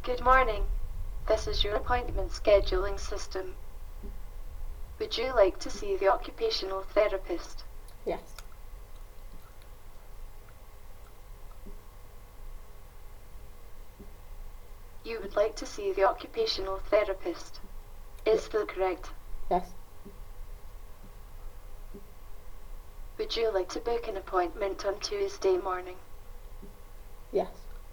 Good morning. This is your appointment scheduling system. Would you like to see the occupational therapist? Yes. You would like to see the occupational therapist. Is that correct? Yes. Would you like to book an appointment on Tuesday morning? Yes.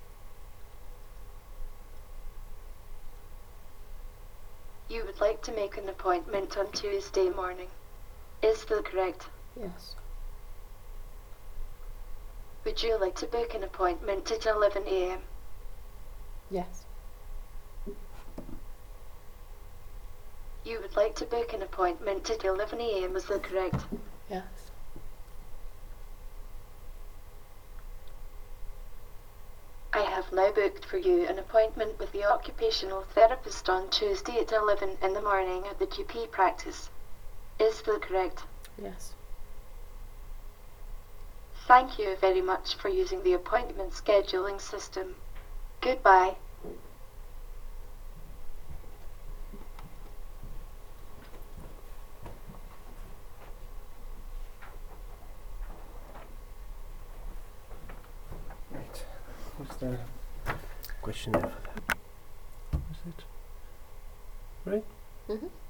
You would like to make an appointment on Tuesday morning. Is that correct? Yes. Would you like to book an appointment at 11 a.m.? Yes. You would like to book an appointment at 11 a.m. Is that correct? Yes. I have now booked for you an appointment with the occupational therapist on Tuesday at 11 in the morning at the GP practice. Is that correct? Yes. Thank you very much for using the appointment scheduling system. Goodbye. Right. What's the Questionnaire for that. is it? Right? Mhm.